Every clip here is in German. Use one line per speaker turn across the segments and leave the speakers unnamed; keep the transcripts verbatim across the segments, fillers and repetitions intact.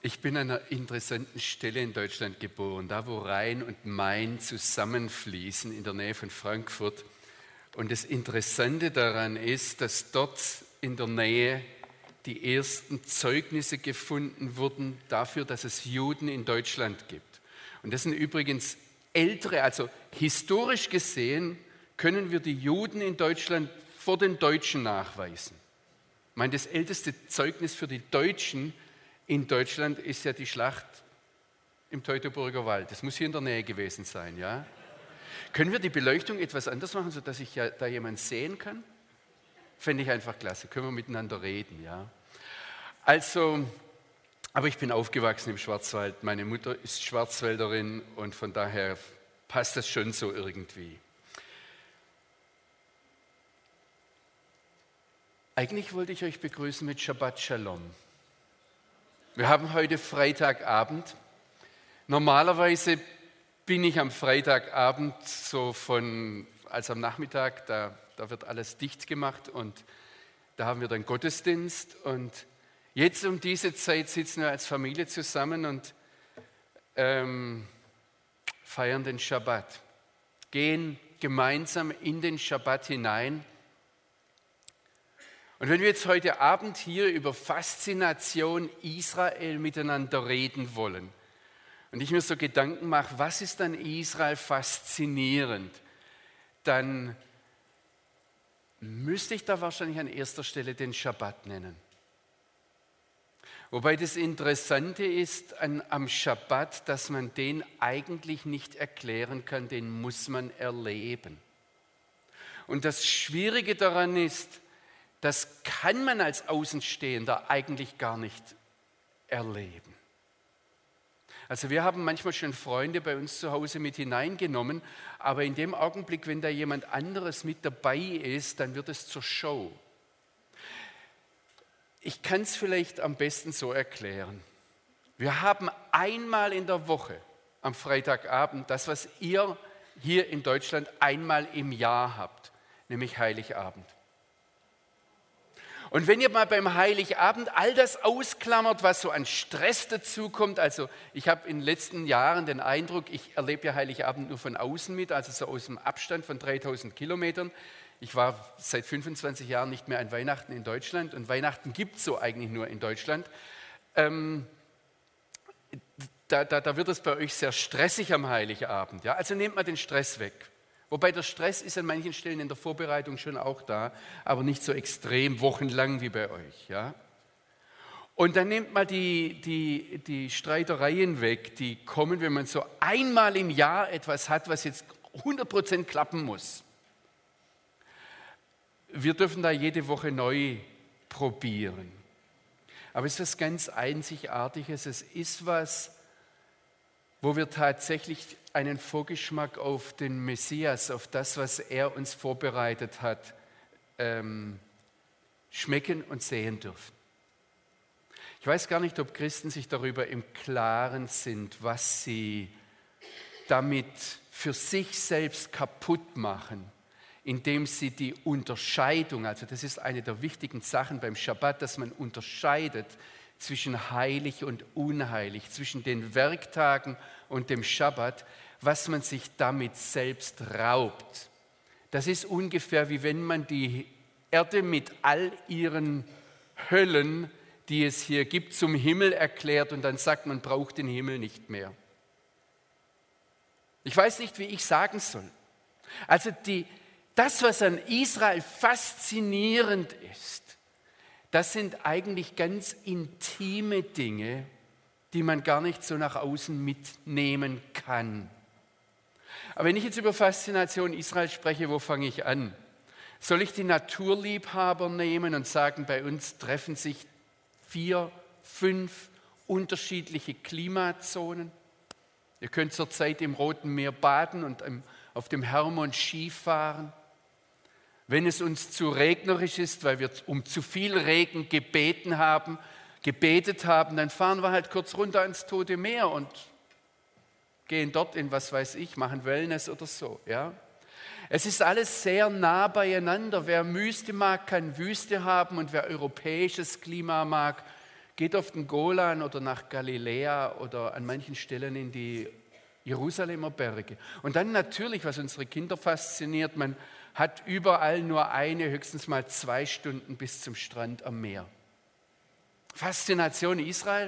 Ich bin an einer interessanten Stelle in Deutschland geboren, da wo Rhein und Main zusammenfließen, in der Nähe von Frankfurt. Und das Interessante daran ist, dass dort in der Nähe die ersten Zeugnisse gefunden wurden dafür, dass es Juden in Deutschland gibt. Und das sind übrigens ältere, also historisch gesehen können wir die Juden in Deutschland vor den Deutschen nachweisen. Ich meine, das älteste Zeugnis für die Deutschen in Deutschland ist ja die Schlacht im Teutoburger Wald. Das muss hier in der Nähe gewesen sein, ja? Können wir die Beleuchtung etwas anders machen, sodass ich ja da jemanden sehen kann? Fände ich einfach klasse. Können wir miteinander reden, ja? Also, aber ich bin aufgewachsen im Schwarzwald. Meine Mutter ist Schwarzwälderin und von daher passt das schon so irgendwie. Eigentlich wollte ich euch begrüßen mit Shabbat Shalom. Wir haben heute Freitagabend. Normalerweise bin ich am Freitagabend so von, als am Nachmittag, da, da wird alles dicht gemacht und da haben wir dann Gottesdienst. Und jetzt um diese Zeit sitzen wir als Familie zusammen und ähm, feiern den Schabbat, gehen gemeinsam in den Schabbat hinein. Und wenn wir jetzt heute Abend hier über Faszination Israel miteinander reden wollen und ich mir so Gedanken mache, was ist an Israel faszinierend, dann müsste ich da wahrscheinlich an erster Stelle den Schabbat nennen. Wobei das Interessante ist an, am Schabbat, dass man den eigentlich nicht erklären kann, den muss man erleben. Und das Schwierige daran ist, das kann man als Außenstehender eigentlich gar nicht erleben. Also wir haben manchmal schon Freunde bei uns zu Hause mit hineingenommen, aber in dem Augenblick, wenn da jemand anderes mit dabei ist, dann wird es zur Show. Ich kann es vielleicht am besten so erklären. Wir haben einmal in der Woche am Freitagabend das, was ihr hier in Deutschland einmal im Jahr habt, nämlich Heiligabend. Und wenn ihr mal beim Heiligabend all das ausklammert, was so an Stress dazukommt, also ich habe in den letzten Jahren den Eindruck, ich erlebe ja Heiligabend nur von außen mit, also so aus dem Abstand von dreitausend Kilometern. Ich war seit fünfundzwanzig Jahren nicht mehr an Weihnachten in Deutschland und Weihnachten gibt es so eigentlich nur in Deutschland. Ähm, da, da, da wird es bei euch sehr stressig am Heiligabend. Ja? Also nehmt mal den Stress weg. Wobei der Stress ist an manchen Stellen in der Vorbereitung schon auch da, aber nicht so extrem wochenlang wie bei euch. Ja? Und dann nehmt mal die, die, die Streitereien weg, die kommen, wenn man so einmal im Jahr etwas hat, was jetzt hundert Prozent klappen muss. Wir dürfen da jede Woche neu probieren. Aber es ist was ganz Einzigartiges. Es ist was, wo wir tatsächlich einen Vorgeschmack auf den Messias, auf das, was er uns vorbereitet hat, ähm, schmecken und sehen dürfen. Ich weiß gar nicht, ob Christen sich darüber im Klaren sind, was sie damit für sich selbst kaputt machen, indem sie die Unterscheidung, also das ist eine der wichtigen Sachen beim Schabbat, dass man unterscheidet zwischen heilig und unheilig, zwischen den Werktagen und dem Schabbat, was man sich damit selbst raubt. Das ist ungefähr wie wenn man die Erde mit all ihren Höllen, die es hier gibt, zum Himmel erklärt und dann sagt, man braucht den Himmel nicht mehr. Ich weiß nicht, wie ich sagen soll. Also die, das, was an Israel faszinierend ist, das sind eigentlich ganz intime Dinge, die man gar nicht so nach außen mitnehmen kann. Aber wenn ich jetzt über Faszination Israel spreche, wo fange ich an? Soll ich die Naturliebhaber nehmen und sagen, bei uns treffen sich vier, fünf unterschiedliche Klimazonen? Ihr könnt zurzeit im Roten Meer baden und auf dem Hermon Ski fahren. Wenn es uns zu regnerisch ist, weil wir um zu viel Regen gebeten haben, gebetet haben, dann fahren wir halt kurz runter ins Tote Meer und gehen dort in, was weiß ich, machen Wellness oder so. Ja? Es ist alles sehr nah beieinander. Wer Wüste mag, kann Wüste haben und wer europäisches Klima mag, Geht auf den Golan oder nach Galiläa oder an manchen Stellen in die Jerusalemer Berge. Und dann natürlich, was unsere Kinder fasziniert, man hat überall nur eine, höchstens mal zwei Stunden bis zum Strand am Meer. Faszination Israel.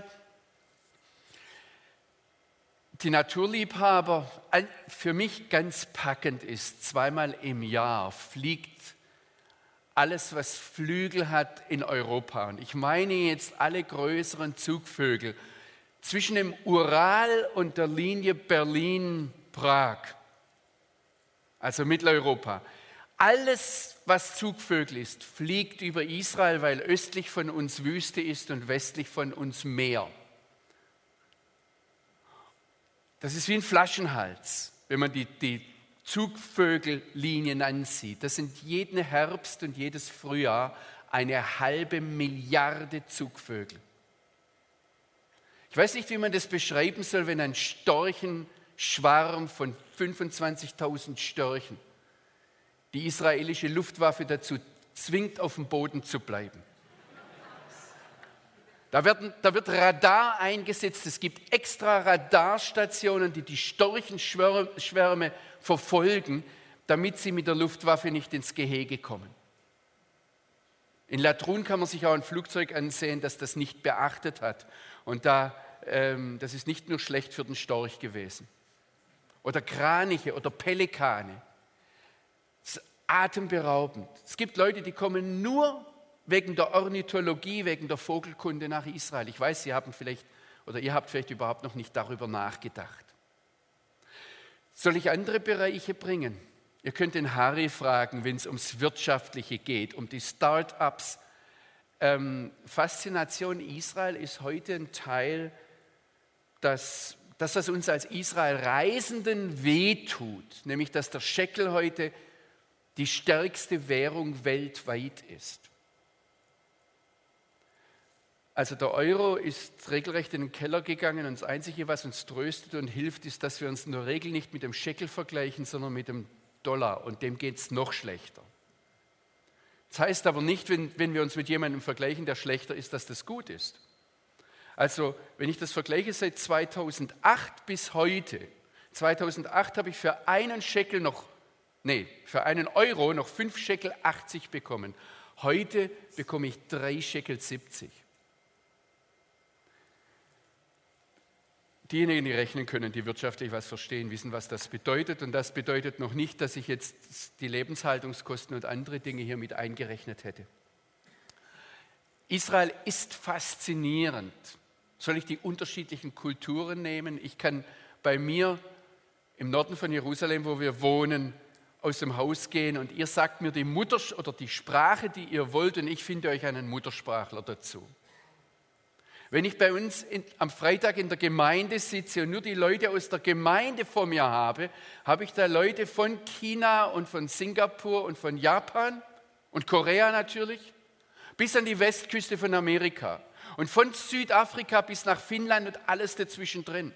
Die Naturliebhaber, für mich ganz packend ist, zweimal im Jahr fliegt alles, was Flügel hat, in Europa. Und ich meine jetzt alle größeren Zugvögel zwischen dem Ural und der Linie Berlin-Prag, also Mitteleuropa. Alles, was Zugvögel ist, fliegt über Israel, weil östlich von uns Wüste ist und westlich von uns Meer. Das ist wie ein Flaschenhals, wenn man die, die Zugvögellinien ansieht. Das sind jeden Herbst und jedes Frühjahr eine halbe Milliarde Zugvögel. Ich weiß nicht, wie man das beschreiben soll, wenn ein Storchenschwarm von fünfundzwanzigtausend Störchen die israelische Luftwaffe dazu zwingt, auf dem Boden zu bleiben. Da, werden, da wird Radar eingesetzt, es gibt extra Radarstationen, die die Storchenschwärme verfolgen, damit sie mit der Luftwaffe nicht ins Gehege kommen. In Latrun kann man sich auch ein Flugzeug ansehen, das das nicht beachtet hat. Und da, ähm, das ist nicht nur schlecht für den Storch gewesen. Oder Kraniche oder Pelikane. Das ist atemberaubend. Es gibt Leute, die kommen nur wegen der Ornithologie, wegen der Vogelkunde nach Israel. Ich weiß, Sie haben vielleicht, oder ihr habt vielleicht überhaupt noch nicht darüber nachgedacht. Soll ich andere Bereiche bringen? Ihr könnt den Harry fragen, wenn es ums Wirtschaftliche geht, um die Start-ups. Ähm, Faszination Israel ist heute ein Teil, dass das, was uns als Israel-Reisenden wehtut, nämlich dass der Shekel heute die stärkste Währung weltweit ist. Also der Euro ist regelrecht in den Keller gegangen und das Einzige, was uns tröstet und hilft, ist, dass wir uns in der Regel nicht mit dem Shekel vergleichen, sondern mit dem Dollar und dem geht es noch schlechter. Das heißt aber nicht, wenn, wenn wir uns mit jemandem vergleichen, der schlechter ist, dass das gut ist. Also wenn ich das vergleiche seit zweitausendacht bis heute, zweitausendacht habe ich für einen Shekel noch, nee, für einen Euro noch fünf Shekel achtzig bekommen. Heute bekomme ich drei Shekel siebzig. Diejenigen, die rechnen können, die wirtschaftlich was verstehen, wissen, was das bedeutet. Und das bedeutet noch nicht, dass ich jetzt die Lebenshaltungskosten und andere Dinge hier mit eingerechnet hätte. Israel ist faszinierend. Soll ich die unterschiedlichen Kulturen nehmen? Ich kann bei mir im Norden von Jerusalem, wo wir wohnen, aus dem Haus gehen und ihr sagt mir die Mutter oder die Sprache, die ihr wollt, und ich finde euch einen Muttersprachler dazu. Wenn ich bei uns in, am Freitag in der Gemeinde sitze und nur die Leute aus der Gemeinde vor mir habe, habe ich da Leute von China und von Singapur und von Japan und Korea natürlich, bis an die Westküste von Amerika und von Südafrika bis nach Finnland und alles dazwischen drin.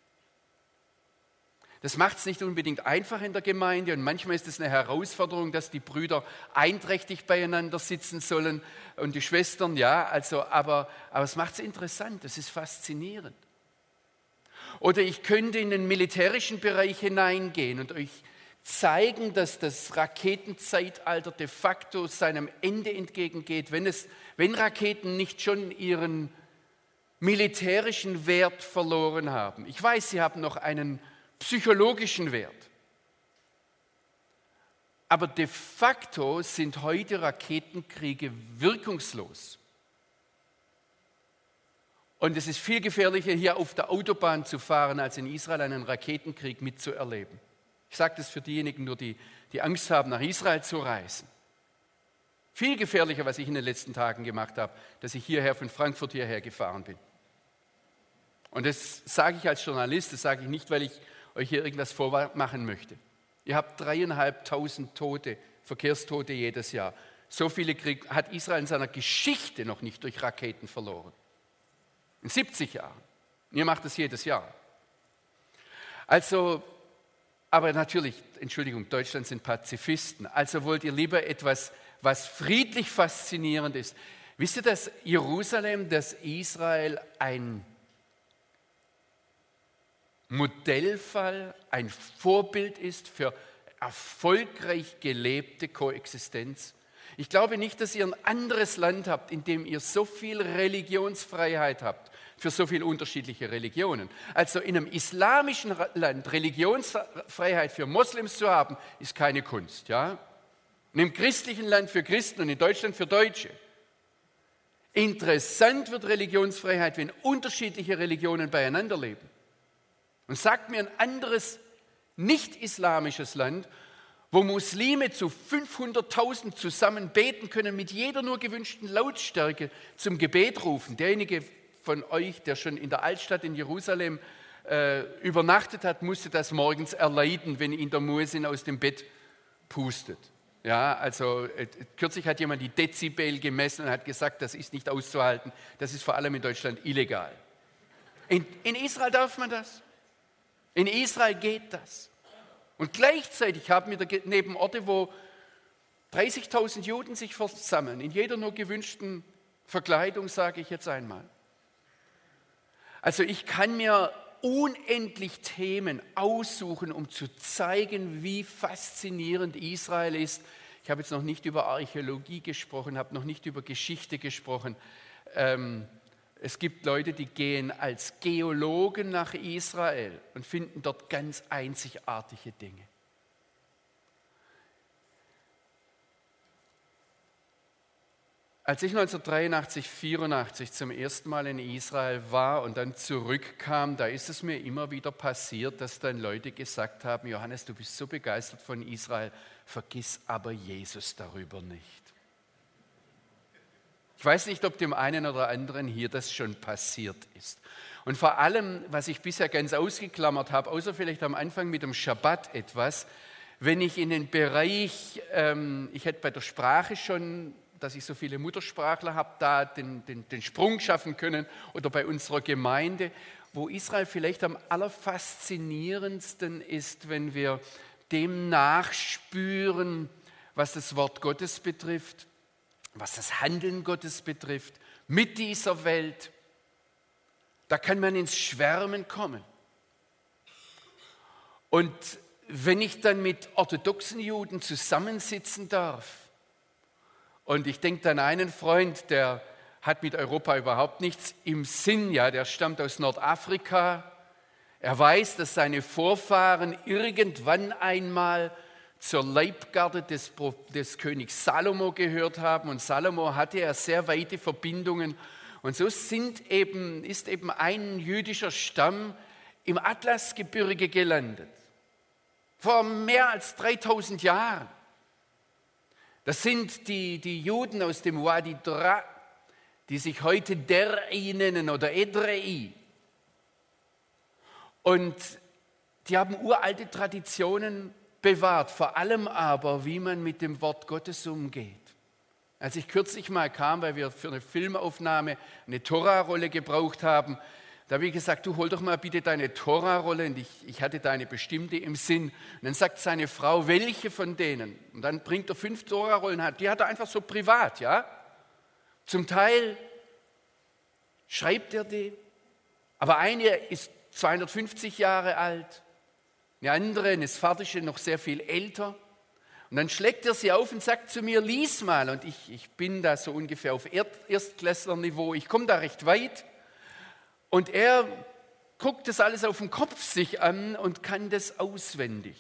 Das macht es nicht unbedingt einfach in der Gemeinde und manchmal ist es eine Herausforderung, dass die Brüder einträchtig beieinander sitzen sollen und die Schwestern, ja, also, aber, aber es macht es interessant, es ist faszinierend. Oder ich könnte in den militärischen Bereich hineingehen und euch zeigen, dass das Raketenzeitalter de facto seinem Ende entgegengeht, wenn, es, wenn Raketen nicht schon ihren militärischen Wert verloren haben. Ich weiß, sie haben noch einen psychologischen Wert. Aber de facto sind heute Raketenkriege wirkungslos. Und es ist viel gefährlicher, hier auf der Autobahn zu fahren, als in Israel einen Raketenkrieg mitzuerleben. Ich sage das für diejenigen nur, die, die Angst haben, nach Israel zu reisen. Viel gefährlicher, was ich in den letzten Tagen gemacht habe, dass ich hierher von Frankfurt hierher gefahren bin. Und das sage ich als Journalist, das sage ich nicht, weil ich euch hier irgendwas vormachen möchte. Ihr habt dreieinhalbtausend Tote, Verkehrstote jedes Jahr. So viele Kriege hat Israel in seiner Geschichte noch nicht durch Raketen verloren. In siebzig Jahren. Und ihr macht das jedes Jahr. Also, aber natürlich, Entschuldigung, Deutschland sind Pazifisten. Also wollt ihr lieber etwas, was friedlich faszinierend ist. Wisst ihr, dass Jerusalem, dass Israel ein Modellfall, ein Vorbild ist für erfolgreich gelebte Koexistenz? Ich glaube nicht, dass ihr ein anderes Land habt, in dem ihr so viel Religionsfreiheit habt für so viele unterschiedliche Religionen. Also in einem islamischen Land Religionsfreiheit für Moslems zu haben, ist keine Kunst. Ja? In einem christlichen Land für Christen und in Deutschland für Deutsche. Interessant wird Religionsfreiheit, wenn unterschiedliche Religionen beieinander leben. Und sagt mir ein anderes nicht-islamisches Land, wo Muslime zu fünfhunderttausend zusammen beten können, mit jeder nur gewünschten Lautstärke zum Gebet rufen. Derjenige von euch, der schon in der Altstadt in Jerusalem äh, übernachtet hat, musste das morgens erleiden, wenn ihn der Muezzin aus dem Bett pustet. Ja, also äh, kürzlich hat jemand die Dezibel gemessen und hat gesagt, das ist nicht auszuhalten, das ist vor allem in Deutschland illegal. In, in Israel darf man das. In Israel geht das. Und gleichzeitig haben wir daneben Orte, wo dreißigtausend Juden sich versammeln, in jeder nur gewünschten Verkleidung, sage ich jetzt einmal. Also ich kann mir unendlich Themen aussuchen, um zu zeigen, wie faszinierend Israel ist. Ich habe jetzt noch nicht über Archäologie gesprochen, habe noch nicht über Geschichte gesprochen. Ähm, Es gibt Leute, die gehen als Geologen nach Israel und finden dort ganz einzigartige Dinge. Als ich neunzehnhundertdreiundachtzig, vierundachtzig zum ersten Mal in Israel war und dann zurückkam, da ist es mir immer wieder passiert, dass dann Leute gesagt haben, Johannes, du bist so begeistert von Israel, vergiss aber Jesus darüber nicht. Ich weiß nicht, ob dem einen oder anderen hier das schon passiert ist. Und vor allem, was ich bisher ganz ausgeklammert habe, außer vielleicht am Anfang mit dem Schabbat etwas, wenn ich in den Bereich, ähm, ich hätte bei der Sprache schon, dass ich so viele Muttersprachler habe, da den, den, den Sprung schaffen können, oder bei unserer Gemeinde, wo Israel vielleicht am allerfaszinierendsten ist, wenn wir dem nachspüren, was das Wort Gottes betrifft, was das Handeln Gottes betrifft, mit dieser Welt, da kann man ins Schwärmen kommen. Und wenn ich dann mit orthodoxen Juden zusammensitzen darf, und ich denke an einen Freund, der hat mit Europa überhaupt nichts im Sinn, ja, der stammt aus Nordafrika, er weiß, dass seine Vorfahren irgendwann einmal zur Leibgarde des, des Königs Salomo gehört haben, und Salomo hatte ja sehr weite Verbindungen, und so sind eben, ist eben ein jüdischer Stamm im Atlasgebirge gelandet, vor mehr als dreitausend Jahren. Das sind die, die Juden aus dem Wadi Dra, die sich heute Der'i nennen oder Edrei. Und die haben uralte Traditionen bewahrt, vor allem aber, wie man mit dem Wort Gottes umgeht. Als ich kürzlich mal kam, weil wir für eine Filmaufnahme eine Tora-Rolle gebraucht haben, da habe ich gesagt, du hol doch mal bitte deine Tora-Rolle, und ich, ich hatte da eine bestimmte im Sinn. Und dann sagt seine Frau, welche von denen? Und dann bringt er fünf Tora-Rollen, die hat er einfach so privat, ja. Zum Teil schreibt er die, aber eine ist zweihundertfünfzig Jahre alt, eine andere, eine sphardische, noch sehr viel älter. Und dann schlägt er sie auf und sagt zu mir, lies mal. Und ich, ich bin da so ungefähr auf Erstklässlerniveau, ich komme da recht weit. Und er guckt das alles auf den Kopf sich an und kann das auswendig.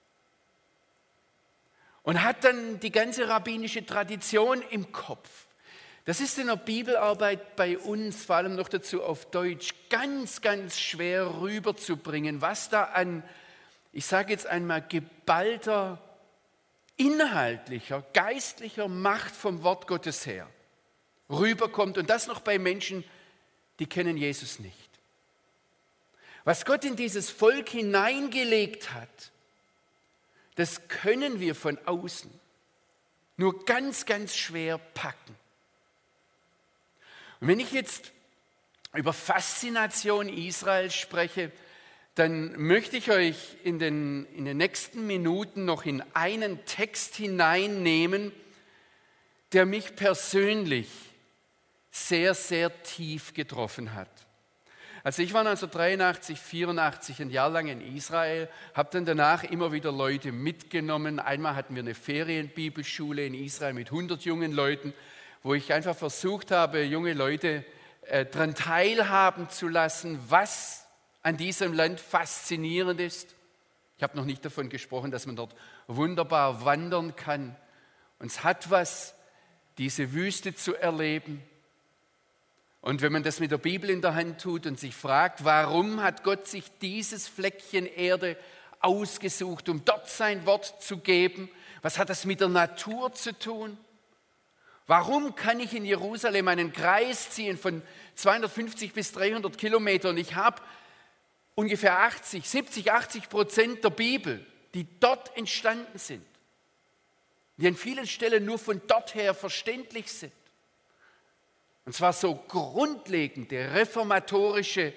Und hat dann die ganze rabbinische Tradition im Kopf. Das ist in der Bibelarbeit bei uns, vor allem noch dazu auf Deutsch, ganz, ganz schwer rüberzubringen, was da an, ich sage jetzt einmal, geballter, inhaltlicher, geistlicher Macht vom Wort Gottes her rüberkommt. Und das noch bei Menschen, die kennen Jesus nicht. Was Gott in dieses Volk hineingelegt hat, das können wir von außen nur ganz, ganz schwer packen. Und wenn ich jetzt über Faszination Israels spreche, dann möchte ich euch in den, in den nächsten Minuten noch in einen Text hineinnehmen, der mich persönlich sehr, sehr tief getroffen hat. Also ich war neunzehnhundertdreiundachtzig, vierundachtzig ein Jahr lang in Israel, habe dann danach immer wieder Leute mitgenommen. Einmal hatten wir eine Ferienbibelschule in Israel mit hundert jungen Leuten, wo ich einfach versucht habe, junge Leute äh, daran teilhaben zu lassen, was an diesem Land faszinierend ist. Ich habe noch nicht davon gesprochen, dass man dort wunderbar wandern kann. Und es hat was, diese Wüste zu erleben. Und wenn man das mit der Bibel in der Hand tut und sich fragt, warum hat Gott sich dieses Fleckchen Erde ausgesucht, um dort sein Wort zu geben? Was hat das mit der Natur zu tun? Warum kann ich in Jerusalem einen Kreis ziehen von zweihundertfünfzig bis dreihundert Kilometern? Ich habe ungefähr achtzig, siebzig, achtzig Prozent der Bibel, die dort entstanden sind, die an vielen Stellen nur von dort her verständlich sind. Und zwar so grundlegende reformatorische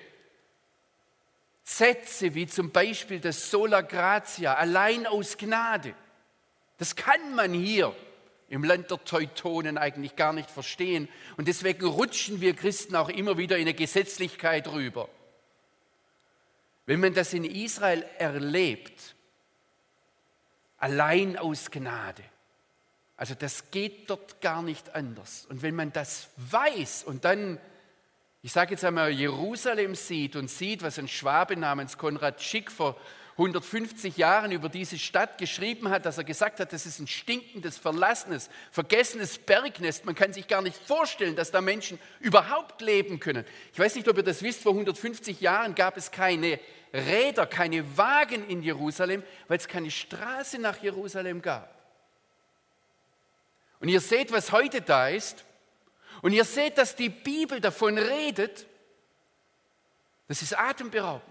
Sätze wie zum Beispiel das Sola Gratia, allein aus Gnade. Das kann man hier im Land der Teutonen eigentlich gar nicht verstehen. Und deswegen rutschen wir Christen auch immer wieder in eine Gesetzlichkeit rüber. Wenn man das in Israel erlebt, allein aus Gnade, also das geht dort gar nicht anders. Und wenn man das weiß und dann, ich sage jetzt einmal, Jerusalem sieht und sieht, was ein Schwabe namens Konrad Schick vor hundertfünfzig Jahren über diese Stadt geschrieben hat, dass er gesagt hat, das ist ein stinkendes, verlassenes, vergessenes Bergnest. Man kann sich gar nicht vorstellen, dass da Menschen überhaupt leben können. Ich weiß nicht, ob ihr das wisst, vor hundertfünfzig Jahren gab es keine Räder, keine Wagen in Jerusalem, weil es keine Straße nach Jerusalem gab. Und ihr seht, was heute da ist. Und ihr seht, dass die Bibel davon redet. Das ist atemberaubend.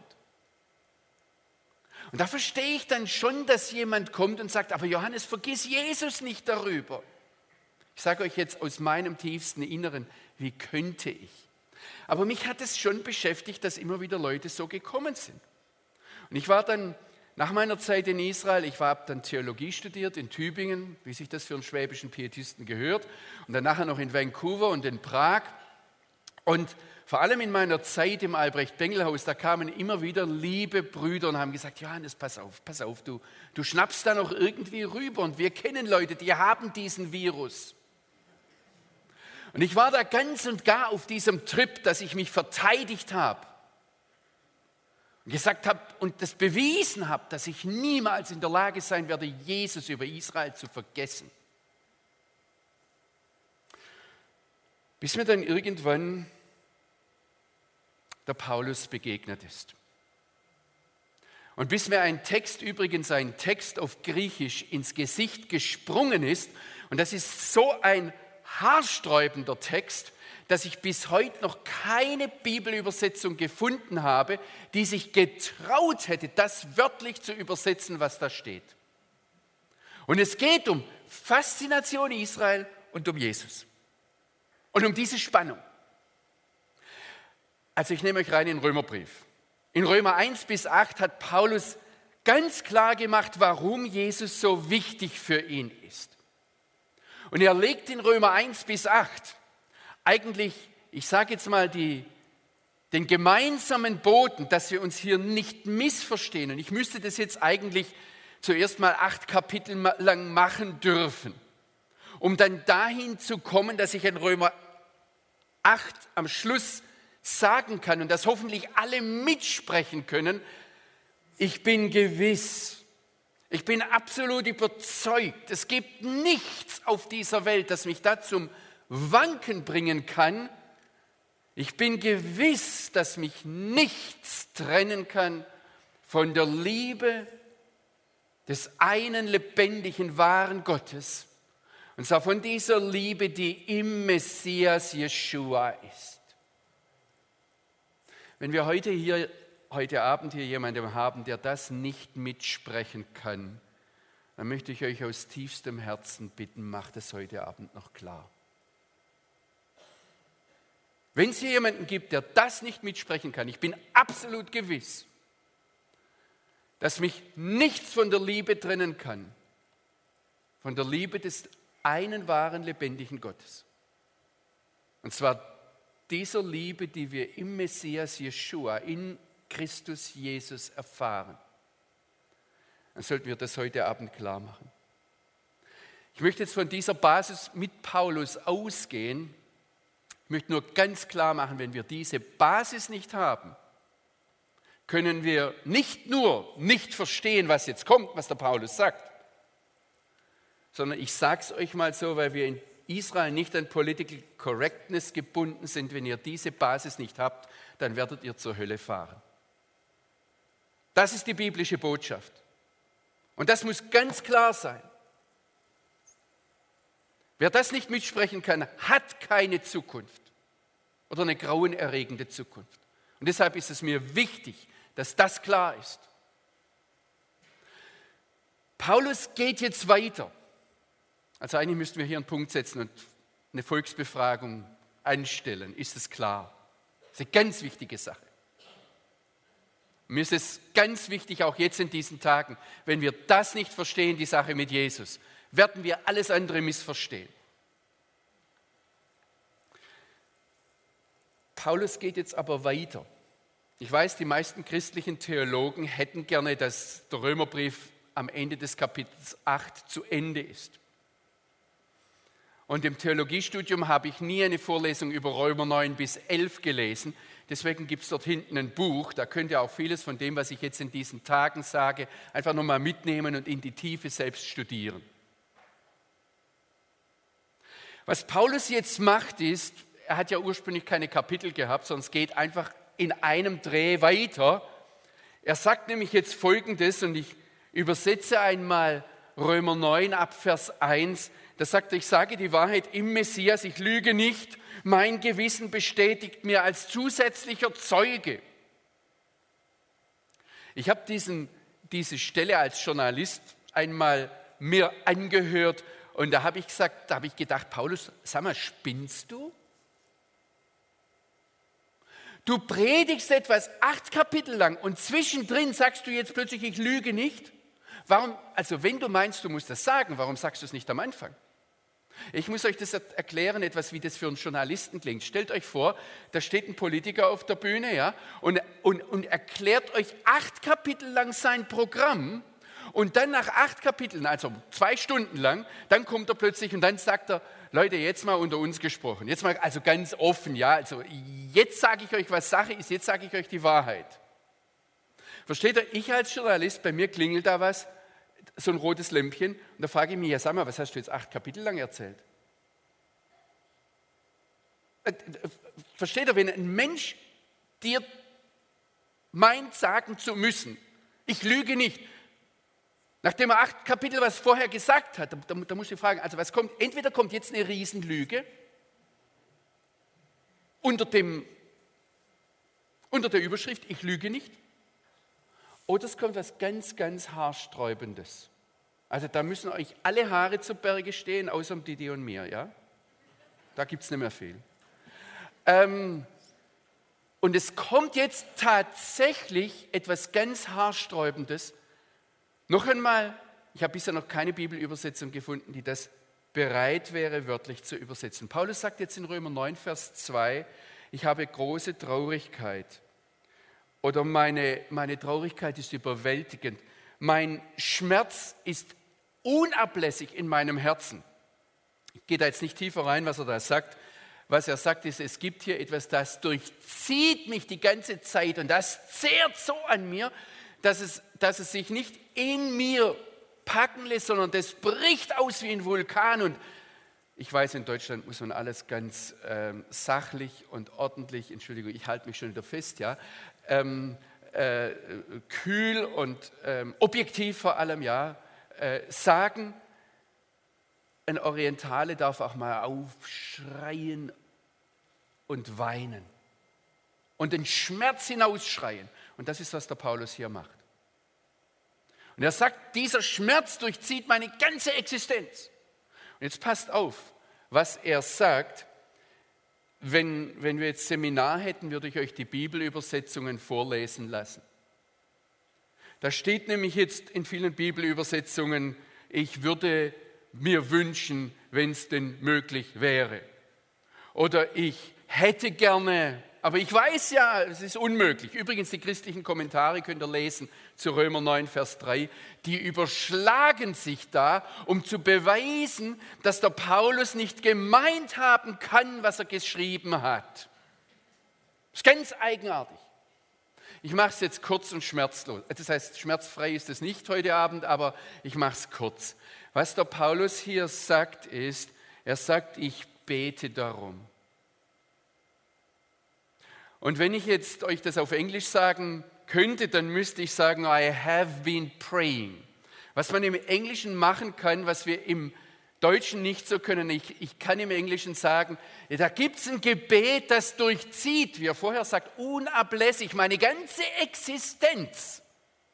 Und da verstehe ich dann schon, dass jemand kommt und sagt, aber Johannes, vergiss Jesus nicht darüber. Ich sage euch jetzt aus meinem tiefsten Inneren, wie könnte ich? Aber mich hat es schon beschäftigt, dass immer wieder Leute so gekommen sind. Und ich war dann nach meiner Zeit in Israel, ich habe dann Theologie studiert in Tübingen, wie sich das für einen schwäbischen Pietisten gehört, und dann nachher noch in Vancouver und in Prag. Und vor allem in meiner Zeit im Albrecht-Bengel-Haus, da kamen immer wieder liebe Brüder und haben gesagt, Johannes, pass auf, pass auf, du, du schnappst da noch irgendwie rüber und wir kennen Leute, die haben diesen Virus. Und ich war da ganz und gar auf diesem Trip, dass ich mich verteidigt habe. Und gesagt habe und das bewiesen habe, dass ich niemals in der Lage sein werde, Jesus über Israel zu vergessen. Bis mir dann irgendwann der Paulus begegnet ist. Und bis mir ein Text, übrigens ein Text auf Griechisch, ins Gesicht gesprungen ist, und das ist so ein haarsträubender Text, dass ich bis heute noch keine Bibelübersetzung gefunden habe, die sich getraut hätte, das wörtlich zu übersetzen, was da steht. Und es geht um Faszination Israel und um Jesus. Und um diese Spannung. Also ich nehme euch rein in den Römerbrief. In Römer eins bis acht hat Paulus ganz klar gemacht, warum Jesus so wichtig für ihn ist. Und er legt in Römer eins bis acht eigentlich, ich sage jetzt mal, die, den gemeinsamen Boden, dass wir uns hier nicht missverstehen. Und ich müsste das jetzt eigentlich zuerst mal acht Kapitel lang machen dürfen, um dann dahin zu kommen, dass ich in Römer acht am Schluss sagen kann und dass hoffentlich alle mitsprechen können, ich bin gewiss, ich bin absolut überzeugt, es gibt nichts auf dieser Welt, das mich da zum Wanken bringen kann. Ich bin gewiss, dass mich nichts trennen kann von der Liebe des einen lebendigen, wahren Gottes. Und zwar von dieser Liebe, die im Messias Jeschua ist. Wenn wir heute hier, heute Abend hier jemanden haben, der das nicht mitsprechen kann, dann möchte ich euch aus tiefstem Herzen bitten, macht es heute Abend noch klar. Wenn es hier jemanden gibt, der das nicht mitsprechen kann, ich bin absolut gewiss, dass mich nichts von der Liebe trennen kann, von der Liebe des einen wahren, lebendigen Gottes. Und zwar dieser Liebe, die wir im Messias Jeschua, in Christus Jesus erfahren, dann sollten wir das heute Abend klar machen. Ich möchte jetzt von dieser Basis mit Paulus ausgehen. Ich möchte nur ganz klar machen, wenn wir diese Basis nicht haben, können wir nicht nur nicht verstehen, was jetzt kommt, was der Paulus sagt, sondern ich sage es euch mal so, weil wir in Israel nicht an Political Correctness gebunden sind. Wenn ihr diese Basis nicht habt, dann werdet ihr zur Hölle fahren. Das ist die biblische Botschaft. Und das muss ganz klar sein. Wer das nicht mitsprechen kann, hat keine Zukunft oder eine grauenerregende Zukunft. Und deshalb ist es mir wichtig, dass das klar ist. Paulus geht jetzt weiter. Also eigentlich müssten wir hier einen Punkt setzen und eine Volksbefragung anstellen. Ist es klar? Das ist eine ganz wichtige Sache. Mir ist es ganz wichtig, auch jetzt in diesen Tagen, wenn wir das nicht verstehen, die Sache mit Jesus, werden wir alles andere missverstehen. Paulus geht jetzt aber weiter. Ich weiß, die meisten christlichen Theologen hätten gerne, dass der Römerbrief am Ende des Kapitels acht zu Ende ist. Und im Theologiestudium habe ich nie eine Vorlesung über Römer neun bis elf gelesen. Deswegen gibt es dort hinten ein Buch, da könnt ihr auch vieles von dem, was ich jetzt in diesen Tagen sage, einfach nochmal mitnehmen und in die Tiefe selbst studieren. Was Paulus jetzt macht ist, er hat ja ursprünglich keine Kapitel gehabt, sondern es geht einfach in einem Dreh weiter. Er sagt nämlich jetzt Folgendes und ich übersetze einmal Römer neun ab Vers eins. Da sagt er, ich sage die Wahrheit im Messias, ich lüge nicht, mein Gewissen bestätigt mir als zusätzlicher Zeuge. Ich habe diesen, diese Stelle als Journalist einmal mir angehört und da habe ich gesagt, da habe ich gedacht, Paulus, sag mal, spinnst du? Du predigst etwas acht Kapitel lang und zwischendrin sagst du jetzt plötzlich, ich lüge nicht. Warum, also wenn du meinst, du musst das sagen, warum sagst du es nicht am Anfang? Ich muss euch das erklären, etwas wie das für einen Journalisten klingt. Stellt euch vor, da steht ein Politiker auf der Bühne, ja, und, und, und erklärt euch acht Kapitel lang sein Programm und dann nach acht Kapiteln, also zwei Stunden lang, dann kommt er plötzlich und dann sagt er, Leute, jetzt mal unter uns gesprochen, jetzt mal also ganz offen, ja, also jetzt sage ich euch, was Sache ist, jetzt sage ich euch die Wahrheit. Versteht ihr, ich als Journalist, bei mir klingelt da was, so ein rotes Lämpchen, und da frage ich mich, ja sag mal, was hast du jetzt acht Kapitel lang erzählt? Versteht ihr, wenn ein Mensch dir meint, sagen zu müssen, ich lüge nicht, nachdem er acht Kapitel was vorher gesagt hat, da, da, da musst du fragen, also was kommt, entweder kommt jetzt eine Riesenlüge unter, dem, unter der Überschrift, ich lüge nicht, oder es kommt was ganz, ganz Haarsträubendes. Also da müssen euch alle Haare zu Berge stehen, außer Didi und mir, ja? Da gibt es nicht mehr viel. Ähm, und es kommt jetzt tatsächlich etwas ganz Haarsträubendes. Noch einmal, ich habe bisher noch keine Bibelübersetzung gefunden, die das bereit wäre, wörtlich zu übersetzen. Paulus sagt jetzt in Römer neun, Vers zwei, ich habe große Traurigkeit. Oder meine, meine Traurigkeit ist überwältigend. Mein Schmerz ist unablässig in meinem Herzen. Ich gehe da jetzt nicht tiefer rein, was er da sagt. Was er sagt, ist, es gibt hier etwas, das durchzieht mich die ganze Zeit und das zehrt so an mir, dass es, dass es sich nicht in mir packen lässt, sondern das bricht aus wie ein Vulkan. Und ich weiß, in Deutschland muss man alles ganz ähm, sachlich und ordentlich, Entschuldigung, ich halte mich schon wieder fest, ja, ähm, äh, kühl und ähm, objektiv vor allem, ja, äh, sagen. Ein Orientale darf auch mal aufschreien und weinen und den Schmerz hinausschreien. Und das ist, was der Paulus hier macht. Und er sagt, dieser Schmerz durchzieht meine ganze Existenz. Und jetzt passt auf, was er sagt. Wenn, wenn wir jetzt Seminar hätten, würde ich euch die Bibelübersetzungen vorlesen lassen. Da steht nämlich jetzt in vielen Bibelübersetzungen, ich würde mir wünschen, wenn es denn möglich wäre. Oder ich hätte gerne, aber ich weiß ja, es ist unmöglich. Übrigens, die christlichen Kommentare könnt ihr lesen zu Römer neun, Vers drei. Die überschlagen sich da, um zu beweisen, dass der Paulus nicht gemeint haben kann, was er geschrieben hat. Das ist ganz eigenartig. Ich mache es jetzt kurz und schmerzlos. Das heißt, schmerzfrei ist es nicht heute Abend, aber ich mache es kurz. Was der Paulus hier sagt ist, er sagt, ich bete darum. Und wenn ich jetzt euch das auf Englisch sagen könnte, dann müsste ich sagen, I have been praying. Was man im Englischen machen kann, was wir im Deutschen nicht so können. Ich, ich kann im Englischen sagen, da gibt es ein Gebet, das durchzieht, wie er vorher sagt, unablässig, meine ganze Existenz.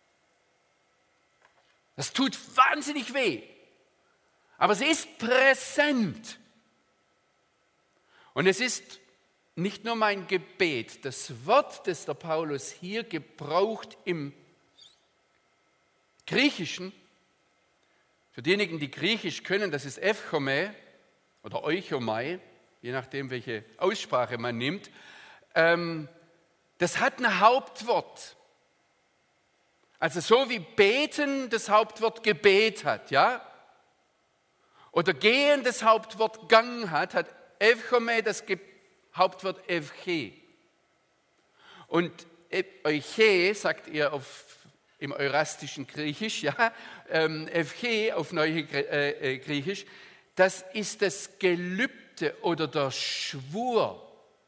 Das tut wahnsinnig weh, aber es ist präsent. Und es ist nicht nur mein Gebet, das Wort, das der Paulus hier gebraucht im Griechischen, für diejenigen, die Griechisch können, das ist Evchomai oder Euchomai, je nachdem, welche Aussprache man nimmt. Ähm, das hat ein Hauptwort. Also so wie beten das Hauptwort Gebet hat, ja? Oder gehen das Hauptwort Gang hat, hat Evchomai das Ge- Hauptwort Evche. Und Euche sagt ihr auf im eurastischen Griechisch, ja, ähm, Evche auf Neugriechisch, das ist das Gelübde oder der Schwur.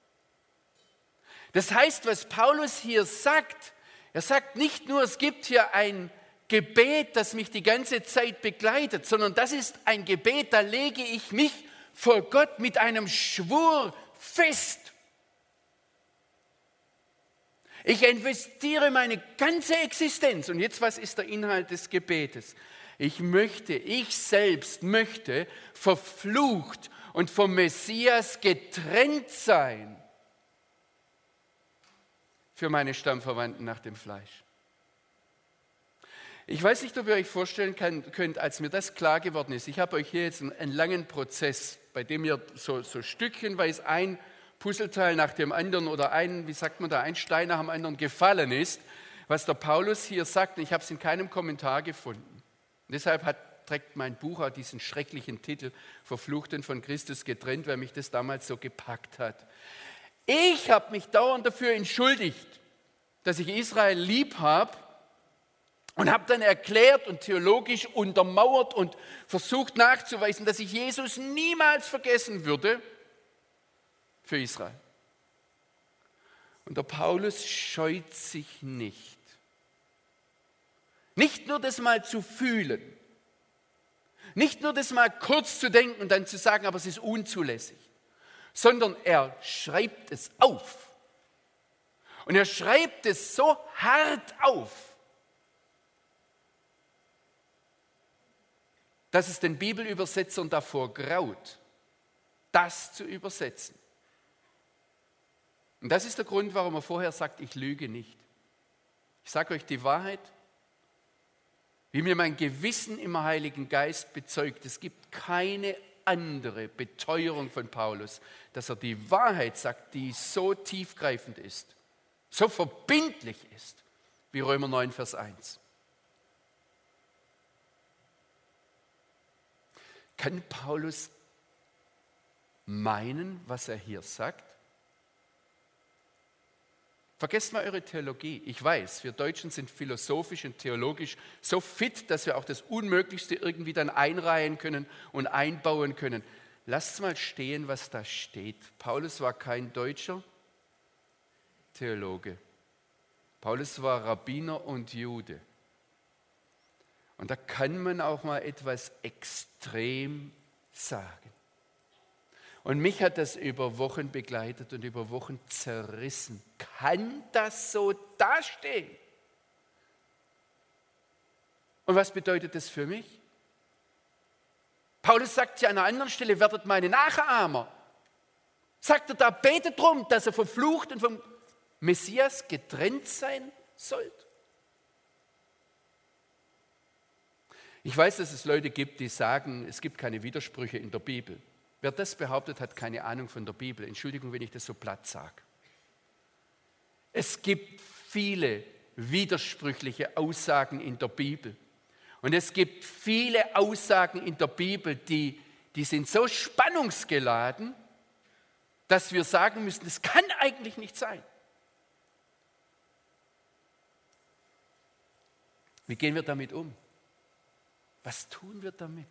Das heißt, was Paulus hier sagt, er sagt nicht nur, es gibt hier ein Gebet, das mich die ganze Zeit begleitet, sondern das ist ein Gebet, da lege ich mich vor Gott mit einem Schwur fest. Ich investiere meine ganze Existenz. Und jetzt, was ist der Inhalt des Gebetes? Ich möchte, ich selbst möchte verflucht und vom Messias getrennt sein für meine Stammverwandten nach dem Fleisch. Ich weiß nicht, ob ihr euch vorstellen könnt, als mir das klar geworden ist. Ich habe euch hier jetzt einen, einen langen Prozess, bei dem ihr so, so stückchenweise ein Puzzleteil nach dem anderen oder ein, wie sagt man da, ein Stein nach dem anderen gefallen ist, was der Paulus hier sagt. Ich habe es in keinem Kommentar gefunden. Und deshalb hat, trägt mein Buch auch diesen schrecklichen Titel, Verflucht und von Christus getrennt, weil mich das damals so gepackt hat. Ich habe mich dauernd dafür entschuldigt, dass ich Israel lieb habe und habe dann erklärt und theologisch untermauert und versucht nachzuweisen, dass ich Jesus niemals vergessen würde, für Israel. Und der Paulus scheut sich nicht. Nicht nur das mal zu fühlen, nicht nur das mal kurz zu denken und dann zu sagen, aber es ist unzulässig, sondern er schreibt es auf. Und er schreibt es so hart auf, dass es den Bibelübersetzern davor graut, das zu übersetzen. Und das ist der Grund, warum er vorher sagt, ich lüge nicht. Ich sage euch die Wahrheit, wie mir mein Gewissen im Heiligen Geist bezeugt. Es gibt keine andere Beteuerung von Paulus, dass er die Wahrheit sagt, die so tiefgreifend ist, so verbindlich ist, wie Römer neun, Vers eins. Kann Paulus meinen, was er hier sagt? Vergesst mal eure Theologie. Ich weiß, wir Deutschen sind philosophisch und theologisch so fit, dass wir auch das Unmöglichste irgendwie dann einreihen können und einbauen können. Lasst mal stehen, was da steht. Paulus war kein deutscher Theologe. Paulus war Rabbiner und Jude. Und da kann man auch mal etwas extrem sagen. Und mich hat das über Wochen begleitet und über Wochen zerrissen. Kann das so dastehen? Und was bedeutet das für mich? Paulus sagt ja an einer anderen Stelle, werdet meine Nachahmer. Sagt er da, betet drum, dass er verflucht und vom Messias getrennt sein sollt. Ich weiß, dass es Leute gibt, die sagen, es gibt keine Widersprüche in der Bibel. Wer das behauptet, hat keine Ahnung von der Bibel. Entschuldigung, wenn ich das so platt sage. Es gibt viele widersprüchliche Aussagen in der Bibel. Und es gibt viele Aussagen in der Bibel, die, die sind so spannungsgeladen, dass wir sagen müssen, das kann eigentlich nicht sein. Wie gehen wir damit um? Was tun wir damit?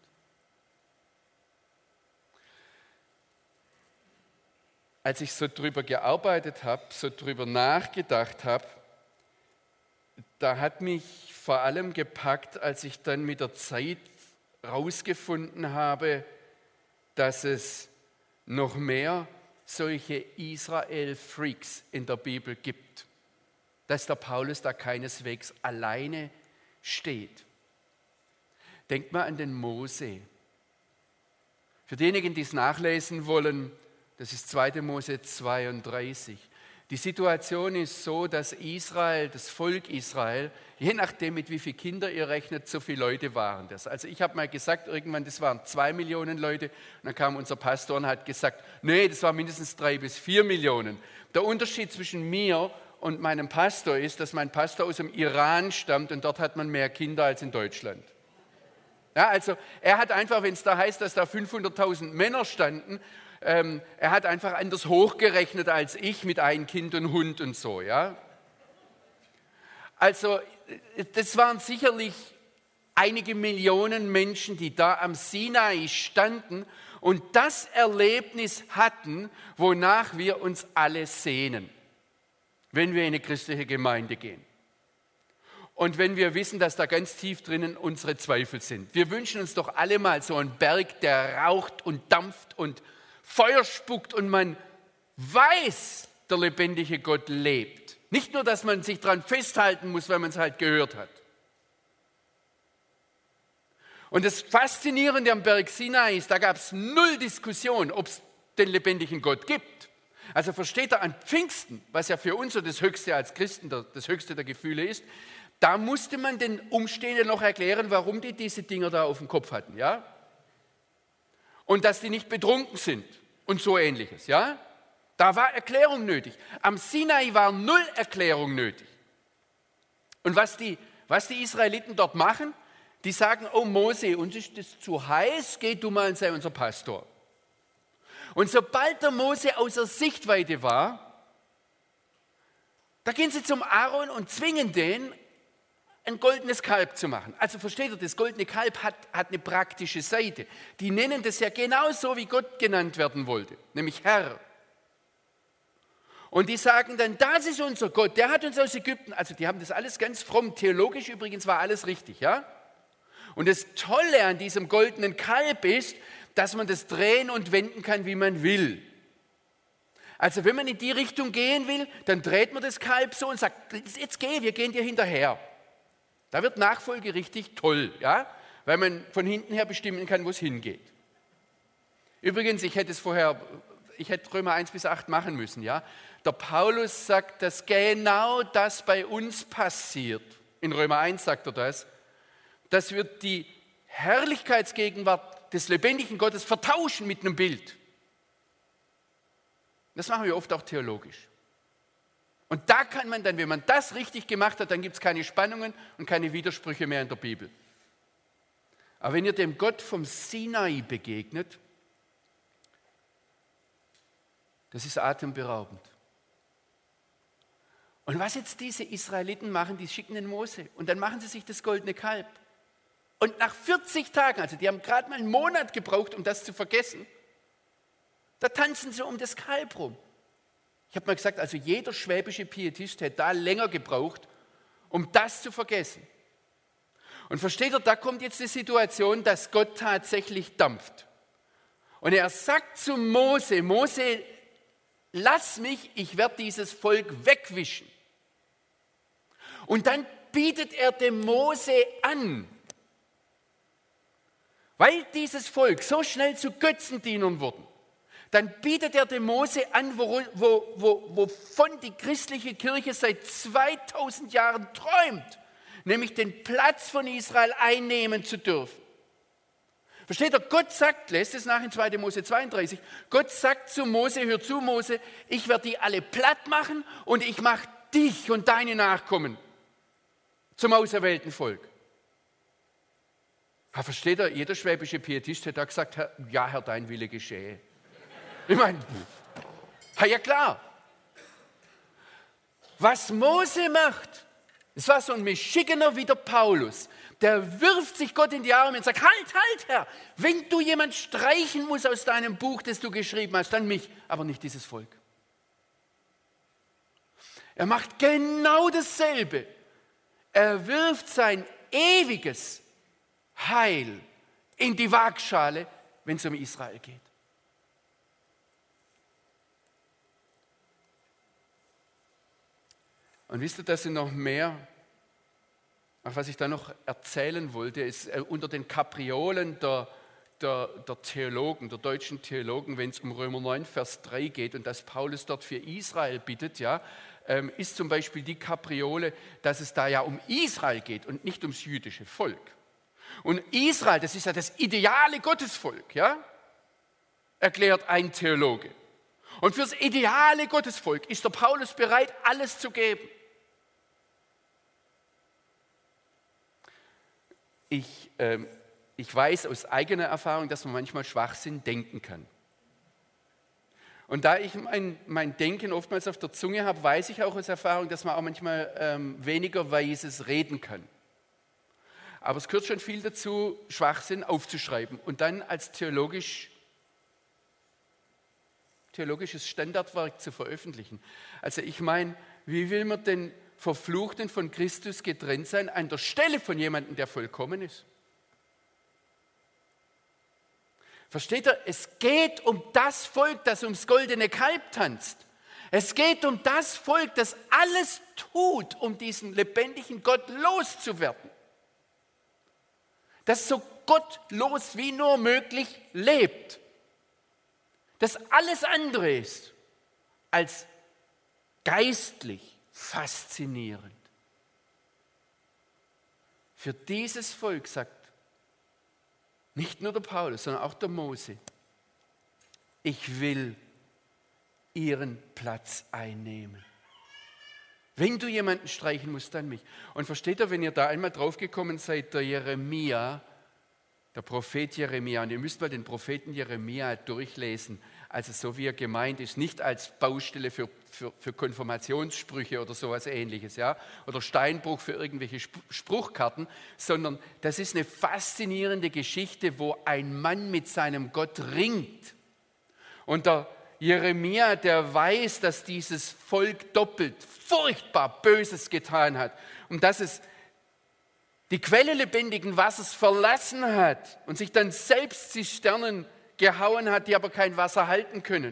Als ich so drüber gearbeitet habe, so drüber nachgedacht habe, da hat mich vor allem gepackt, als ich dann mit der Zeit rausgefunden habe, dass es noch mehr solche Israel-Freaks in der Bibel gibt, dass der Paulus da keineswegs alleine steht. Denkt mal an den Mose. Für diejenigen, die es nachlesen wollen, das ist zweiter Mose zweiunddreißig. Die Situation ist so, dass Israel, das Volk Israel, je nachdem mit wie vielen Kindern ihr rechnet, so viele Leute waren das. Also ich habe mal gesagt, irgendwann, das waren zwei Millionen Leute. Und dann kam unser Pastor und hat gesagt, nee, das waren mindestens drei bis vier Millionen. Der Unterschied zwischen mir und meinem Pastor ist, dass mein Pastor aus dem Iran stammt und dort hat man mehr Kinder als in Deutschland. Ja, also er hat einfach, wenn es da heißt, dass da fünfhunderttausend Männer standen, Ähm, er hat einfach anders hochgerechnet als ich mit einem Kind und Hund und so. Ja? Also das waren sicherlich einige Millionen Menschen, die da am Sinai standen und das Erlebnis hatten, wonach wir uns alle sehnen, wenn wir in eine christliche Gemeinde gehen. Und wenn wir wissen, dass da ganz tief drinnen unsere Zweifel sind. Wir wünschen uns doch alle mal so einen Berg, der raucht und dampft und Feuer spuckt und man weiß, der lebendige Gott lebt. Nicht nur, dass man sich daran festhalten muss, weil man es halt gehört hat. Und das Faszinierende am Berg Sinai ist, da gab es null Diskussion, ob es den lebendigen Gott gibt. Also versteht ihr, an Pfingsten, was ja für uns so das Höchste als Christen, das Höchste der Gefühle ist, da musste man den Umstehenden noch erklären, warum die diese Dinger da auf dem Kopf hatten, ja? Und dass die nicht betrunken sind und so Ähnliches, ja? Da war Erklärung nötig. Am Sinai war null Erklärung nötig. Und was die, was die Israeliten dort machen, die sagen, oh Mose, uns ist das zu heiß, geh du mal und sei unser Pastor. Und sobald der Mose außer Sichtweite war, da gehen sie zum Aaron und zwingen den, ein goldenes Kalb zu machen. Also versteht ihr, das goldene Kalb hat, hat eine praktische Seite. Die nennen das ja genauso, wie Gott genannt werden wollte, nämlich Herr. Und die sagen dann, das ist unser Gott, der hat uns aus Ägypten, also die haben das alles ganz fromm, theologisch übrigens war alles richtig, ja? Und das Tolle an diesem goldenen Kalb ist, dass man das drehen und wenden kann, wie man will. Also wenn man in die Richtung gehen will, dann dreht man das Kalb so und sagt, jetzt geh, wir gehen dir hinterher. Da wird Nachfolge richtig toll, ja? Weil man von hinten her bestimmen kann, wo es hingeht. Übrigens, ich hätte es vorher, ich hätte Römer eins bis acht machen müssen, ja? Der Paulus sagt, dass genau das bei uns passiert. In Römer eins sagt er das, dass wir die Herrlichkeitsgegenwart des lebendigen Gottes vertauschen mit einem Bild. Das machen wir oft auch theologisch. Und da kann man dann, wenn man das richtig gemacht hat, dann gibt es keine Spannungen und keine Widersprüche mehr in der Bibel. Aber wenn ihr dem Gott vom Sinai begegnet, das ist atemberaubend. Und was jetzt diese Israeliten machen, die schicken den Mose und dann machen sie sich das goldene Kalb. Und nach vierzig Tagen, also die haben gerade mal einen Monat gebraucht, um das zu vergessen, da tanzen sie um das Kalb rum. Ich habe mal gesagt, also jeder schwäbische Pietist hätte da länger gebraucht, um das zu vergessen. Und versteht ihr, da kommt jetzt die Situation, dass Gott tatsächlich dampft. Und er sagt zu Mose, Mose, lass mich, ich werde dieses Volk wegwischen. Und dann bietet er dem Mose an, weil dieses Volk so schnell zu Götzendienern wurden, dann bietet er dem Mose an, wo, wo, wo, wovon die christliche Kirche seit zweitausend Jahren träumt, nämlich den Platz von Israel einnehmen zu dürfen. Versteht ihr? Gott sagt, lest es nach in zweiter Mose zweiunddreißig, Gott sagt zu Mose, hör zu Mose, ich werde die alle platt machen und ich mache dich und deine Nachkommen zum auserwählten Volk. Ja, versteht ihr? Jeder schwäbische Pietist hätte da gesagt, ja Herr, dein Wille geschehe. Ich meine, ja klar. Was Mose macht, es war so ein Mischigener wie der Paulus, der wirft sich Gott in die Arme und sagt, halt, halt, Herr, wenn du jemand streichen musst aus deinem Buch, das du geschrieben hast, dann mich, aber nicht dieses Volk. Er macht genau dasselbe. Er wirft sein ewiges Heil in die Waagschale, wenn es um Israel geht. Und wisst ihr, dass sie noch mehr, auch was ich da noch erzählen wollte, ist äh, unter den Kapriolen der, der, der Theologen, der deutschen Theologen, wenn es um Römer neun, Vers drei geht und dass Paulus dort für Israel bittet, ja, ähm, ist zum Beispiel die Kapriole, dass es da ja um Israel geht und nicht ums jüdische Volk. Und Israel, das ist ja das ideale Gottesvolk, ja, erklärt ein Theologe. Und fürs ideale Gottesvolk ist der Paulus bereit, alles zu geben. Ich, ähm, ich weiß aus eigener Erfahrung, dass man manchmal Schwachsinn denken kann. Und da ich mein, mein Denken oftmals auf der Zunge habe, weiß ich auch aus Erfahrung, dass man auch manchmal ähm, weniger Weises reden kann. Aber es gehört schon viel dazu, Schwachsinn aufzuschreiben und dann als theologisch, theologisches Standardwerk zu veröffentlichen. Also ich meine, wie will man denn verflucht und von Christus getrennt sein an der Stelle von jemandem, der vollkommen ist? Versteht ihr? Es geht um das Volk, das ums goldene Kalb tanzt. Es geht um das Volk, das alles tut, um diesen lebendigen Gott loszuwerden. Das so gottlos wie nur möglich lebt. Das alles andere ist als geistlich faszinierend. Für dieses Volk sagt nicht nur der Paulus, sondern auch der Mose, ich will ihren Platz einnehmen. Wenn du jemanden streichen musst, dann mich. Und versteht ihr, wenn ihr da einmal draufgekommen seid, der Jeremia, der Prophet Jeremia, und ihr müsst mal den Propheten Jeremia durchlesen, also so wie er gemeint ist, nicht als Baustelle für, für, für Konfirmationssprüche oder sowas Ähnliches, ja, oder Steinbruch für irgendwelche Spruchkarten, sondern das ist eine faszinierende Geschichte, wo ein Mann mit seinem Gott ringt. Und der Jeremia, der weiß, dass dieses Volk doppelt furchtbar Böses getan hat und dass es die Quelle lebendigen Wassers verlassen hat und sich dann selbst Zisternen gehauen hat, die aber kein Wasser halten können.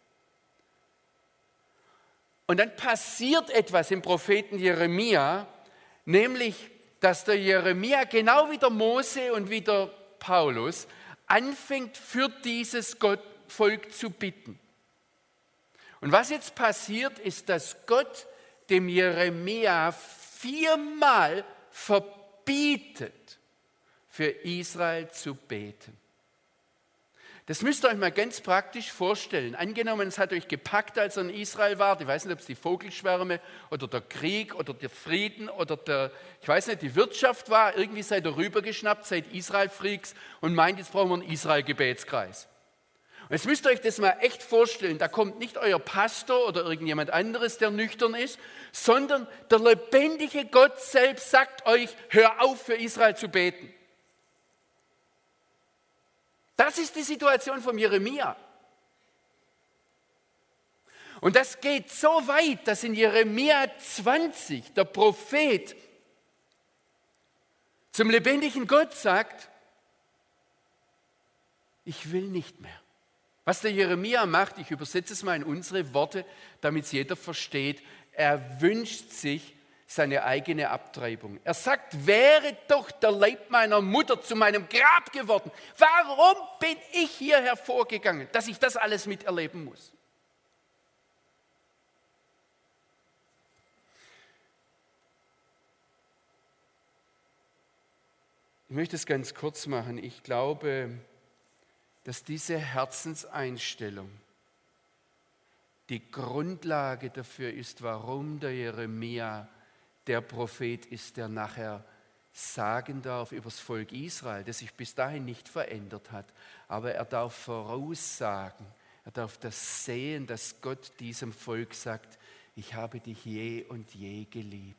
Und dann passiert etwas im Propheten Jeremia, nämlich, dass der Jeremia genau wie der Mose und wie der Paulus anfängt, für dieses Gott, Volk zu bitten. Und was jetzt passiert, ist, dass Gott dem Jeremia viermal verbietet, für Israel zu beten. Das müsst ihr euch mal ganz praktisch vorstellen. Angenommen, es hat euch gepackt, als ihr in Israel wart. Ich weiß nicht, ob es die Vogelschwärme oder der Krieg oder der Frieden oder der, ich weiß nicht, die Wirtschaft war. Irgendwie seid ihr rübergeschnappt, seid Israel-Freaks und meint, jetzt brauchen wir einen Israel-Gebetskreis. Und jetzt müsst ihr euch das mal echt vorstellen. Da kommt nicht euer Pastor oder irgendjemand anderes, der nüchtern ist, sondern der lebendige Gott selbst sagt euch, hör auf, für Israel zu beten. Das ist die Situation von Jeremia. Und das geht so weit, dass in Jeremia zwanzig der Prophet zum lebendigen Gott sagt, ich will nicht mehr. Was der Jeremia macht, ich übersetze es mal in unsere Worte, damit es jeder versteht, er wünscht sich seine eigene Abtreibung. Er sagt, wäre doch der Leib meiner Mutter zu meinem Grab geworden. Warum bin ich hier hervorgegangen, dass ich das alles miterleben muss? Ich möchte es ganz kurz machen. Ich glaube, dass diese Herzenseinstellung die Grundlage dafür ist, warum der Jeremia der Prophet ist, der nachher sagen darf über das Volk Israel, das sich bis dahin nicht verändert hat. Aber er darf voraussagen, er darf das sehen, dass Gott diesem Volk sagt, ich habe dich je und je geliebt.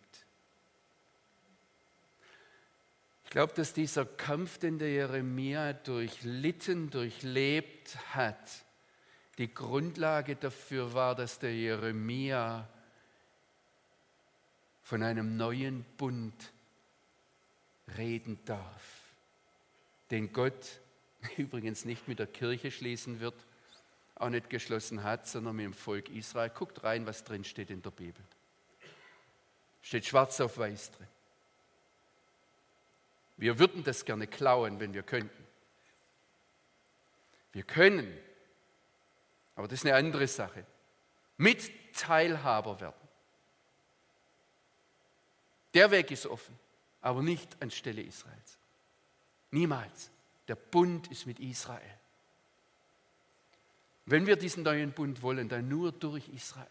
Ich glaube, dass dieser Kampf, den der Jeremia durchlitten, durchlebt hat, die Grundlage dafür war, dass der Jeremia von einem neuen Bund reden darf, den Gott übrigens nicht mit der Kirche schließen wird, auch nicht geschlossen hat, sondern mit dem Volk Israel. Guckt rein, was drin steht in der Bibel. Steht schwarz auf weiß drin. Wir würden das gerne klauen, wenn wir könnten. Wir können, aber das ist eine andere Sache, Mitteilhaber werden. Der Weg ist offen, aber nicht anstelle Israels. Niemals. Der Bund ist mit Israel. Wenn wir diesen neuen Bund wollen, dann nur durch Israel.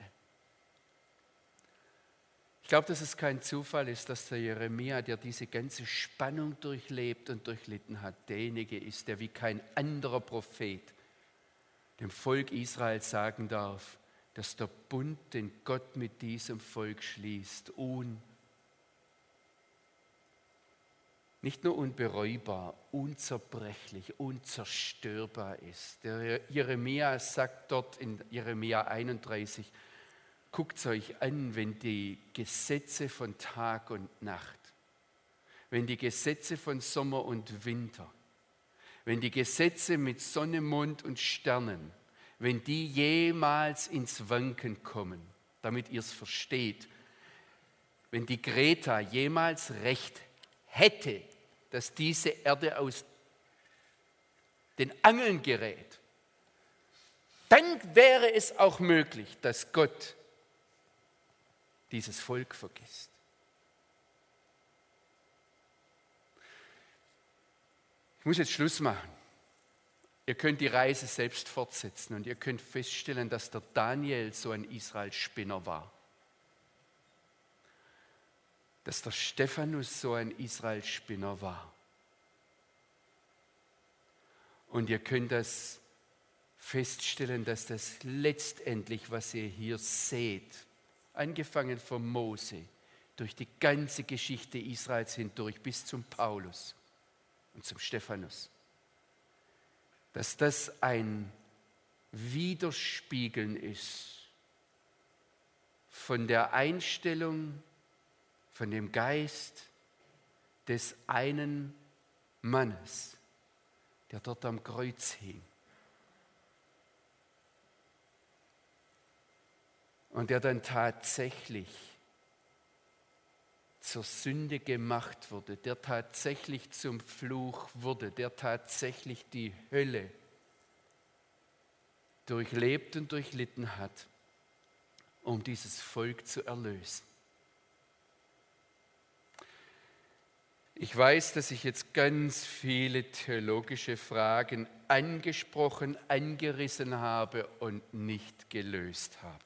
Ich glaube, dass es kein Zufall ist, dass der Jeremia, der diese ganze Spannung durchlebt und durchlitten hat, derjenige ist, der wie kein anderer Prophet dem Volk Israel sagen darf, dass der Bund, den Gott mit diesem Volk schließt, un, nicht nur unbereubar, unzerbrechlich, unzerstörbar ist. Der Jeremia sagt dort in Jeremia einunddreißig, guckt es euch an, wenn die Gesetze von Tag und Nacht, wenn die Gesetze von Sommer und Winter, wenn die Gesetze mit Sonne, Mond und Sternen, wenn die jemals ins Wanken kommen, damit ihr es versteht, wenn die Greta jemals recht hätte, dass diese Erde aus den Angeln gerät, dann wäre es auch möglich, dass Gott dieses Volk vergisst. Ich muss jetzt Schluss machen. Ihr könnt die Reise selbst fortsetzen und ihr könnt feststellen, dass der Daniel so ein Israel-Spinner war. Dass der Stephanus so ein Israel-Spinner war. Und ihr könnt das feststellen, dass das letztendlich, was ihr hier seht, angefangen von Mose, durch die ganze Geschichte Israels hindurch bis zum Paulus und zum Stephanus, dass das ein Widerspiegeln ist von der Einstellung, von dem Geist des einen Mannes, der dort am Kreuz hing. Und der dann tatsächlich zur Sünde gemacht wurde, der tatsächlich zum Fluch wurde, der tatsächlich die Hölle durchlebt und durchlitten hat, um dieses Volk zu erlösen. Ich weiß, dass ich jetzt ganz viele theologische Fragen angesprochen, angerissen habe und nicht gelöst habe.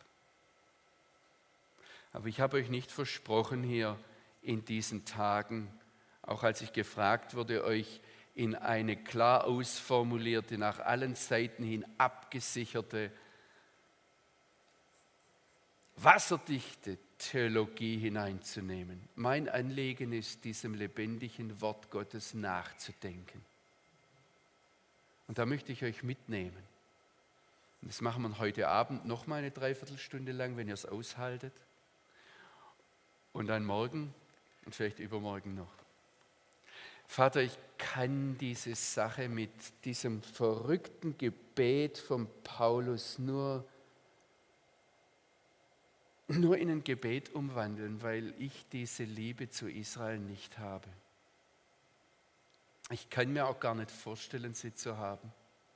Aber ich habe euch nicht versprochen, hier in diesen Tagen, auch als ich gefragt wurde, euch in eine klar ausformulierte, nach allen Seiten hin abgesicherte, wasserdichte Theologie hineinzunehmen. Mein Anliegen ist, diesem lebendigen Wort Gottes nachzudenken. Und da möchte ich euch mitnehmen. Und das machen wir heute Abend noch mal eine Dreiviertelstunde lang, wenn ihr es aushaltet. Und dann morgen und vielleicht übermorgen noch. Vater, ich kann diese Sache mit diesem verrückten Gebet von Paulus nur, nur in ein Gebet umwandeln, weil ich diese Liebe zu Israel nicht habe. Ich kann mir auch gar nicht vorstellen, sie zu haben.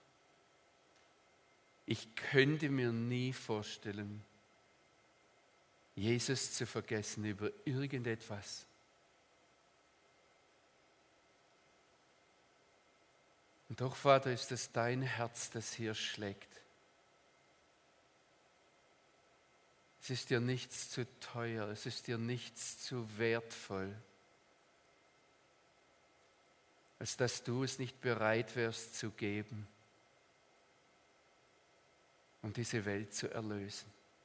Ich könnte mir nie vorstellen, Jesus zu vergessen über irgendetwas. Und doch, Vater, ist es dein Herz, das hier schlägt. Es ist dir nichts zu teuer, es ist dir nichts zu wertvoll, als dass du es nicht bereit wärst zu geben, um diese Welt zu erlösen.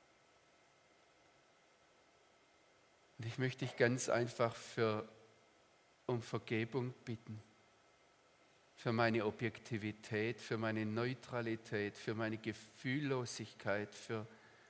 Und ich möchte dich ganz einfach für, um Vergebung bitten. Für meine Objektivität, für meine Neutralität, für meine Gefühllosigkeit, für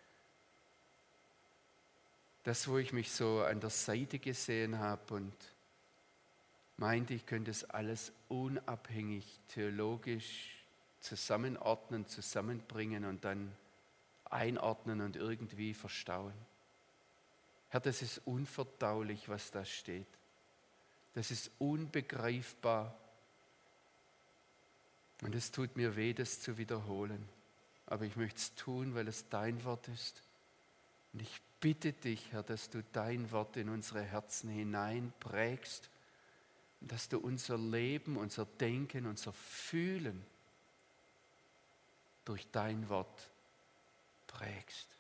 das, wo ich mich so an der Seite gesehen habe und meinte, ich könnte es alles unabhängig, theologisch zusammenordnen, zusammenbringen und dann einordnen und irgendwie verstauen. Herr, das ist unverdaulich, was da steht. Das ist unbegreifbar. Und es tut mir weh, das zu wiederholen. Aber ich möchte es tun, weil es dein Wort ist. Und ich bitte dich, Herr, dass du dein Wort in unsere Herzen hineinprägst und dass du unser Leben, unser Denken, unser Fühlen durch dein Wort prägst.